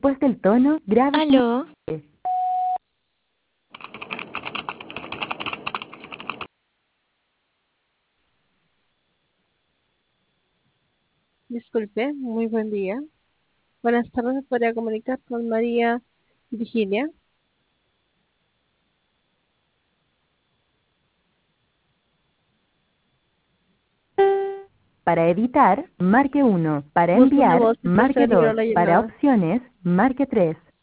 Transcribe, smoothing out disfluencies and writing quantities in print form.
Después del tono, grabe su Aló, nombre. Disculpe, muy buen día. Buenas tardes, ¿me podría comunicar con María Virginia? Para editar, marque 1. Para Busco una enviar, voz que marque desea 2. librar la Para llamada. opciones, marque 3.